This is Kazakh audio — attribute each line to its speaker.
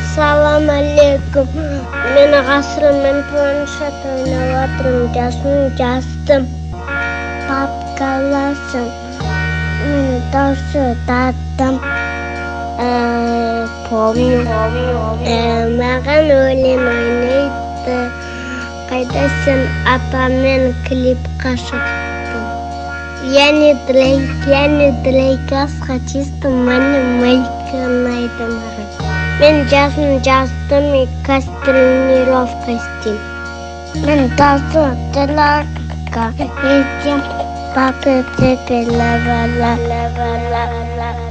Speaker 1: Ассалаумағалейкум. Мен ғасырым, мен планшет ойнап отырмын, жаздым. Папкаласың, даусы даттым. Помню. Маған өлең ойнайды. Қайдасың, апамен клипқа шықтым. Я не дрейкасқа чистым, мені мальчик ұнайды маған. Мен жаздым и тренировка істеймін. Мен тренировка етем, папа тебе ла-ла-ла-ла-ла-ла.